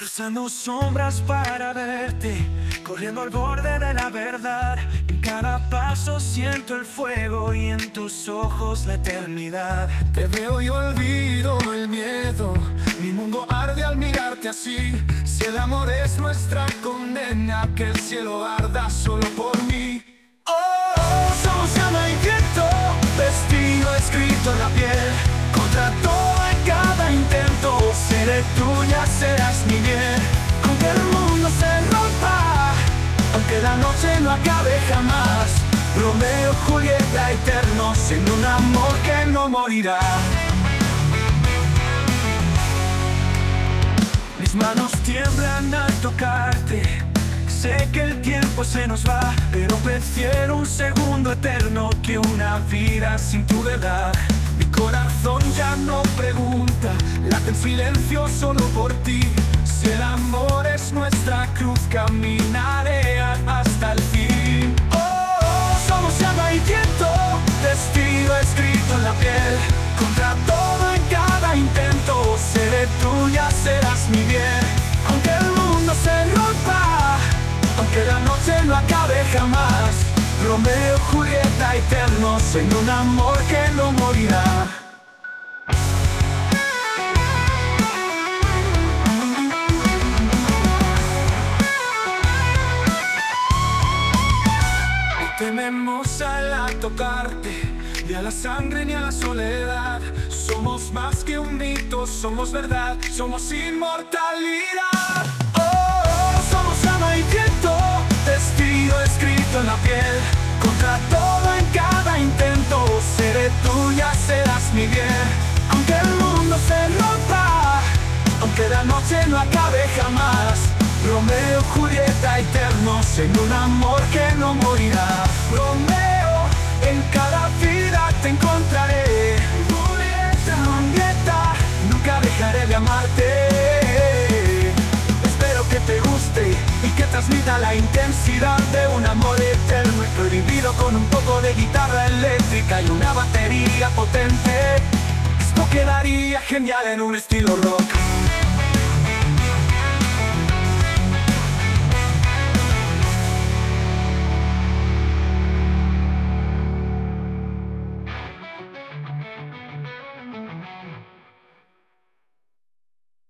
Cruzando sombras para verte, corriendo al borde de la verdad. En cada paso siento el fuego y en tus ojos la eternidad. Te veo y olvido el miedo, mi mundo arde al mirarte así. Si el amor es nuestra condena, que el cielo arda solo por mí. Oh, somos llama y viento, destino escrito en la piel. Contra todo en cada intento, seré tuya, serás mi bien. Aunque el mundo se rompa, aunque la noche no acabe jamás, Romeo, Julieta, eternos en un amor que no morirá. Mis manos tiemblan al tocarte, sé que el tiempo se nos va, pero prefiero un segundo eterno que una vida sin tu verdad. Mi corazón ya no pregunta, late en silencio solo por ti. Si el amor es nuestra cruz, caminaré hasta el fin. Oh, somos llama y viento, destino escrito en la piel. Contra todo en cada intento, seré tuya, serás mi bien. Aunque el mundo se rompa, aunque la noche no acabe jamás, Romeo, Julieta, eternos en un amor que no morirá. No tememos al tocarte, ni a la sangre ni a la soledad. Somos más que un mito, somos verdad, somos inmortalidad. Oh, somos llama y viento, destino escrito en la piel. Contra todo en cada intento, seré tuya, serás mi bien. Aunque el mundo se rompa, aunque la noche no acabe jamás, Romeo, Julieta, eternos en un amor que no morirá. Romeo, en cada vida te encontraré. Julieta, nunca dejaré de amarte. Espero que te guste y que transmita la intensidad de un amor eterno y prohibido, con un poco de guitarra eléctrica y una batería potente. Esto quedaría genial en un estilo rock.